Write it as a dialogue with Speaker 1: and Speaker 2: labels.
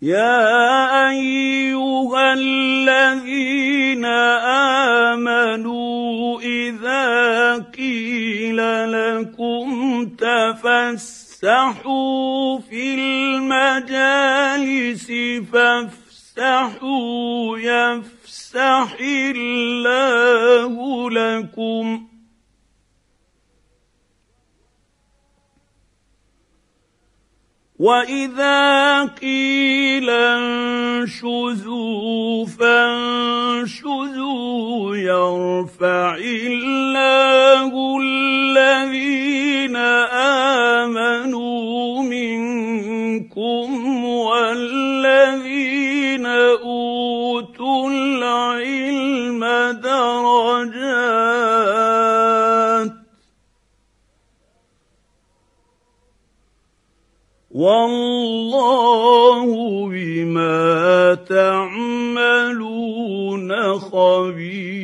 Speaker 1: يا أيها الذين آمنوا إذا قيل لكم تفسحوا في المجالس فافسحوا يفسح الله لكم وإذا قيل انشزوا فانشزوا يرفع الله الذين آمنوا منكم والذين أوتوا العلم درجات والله بما تعملون خبير.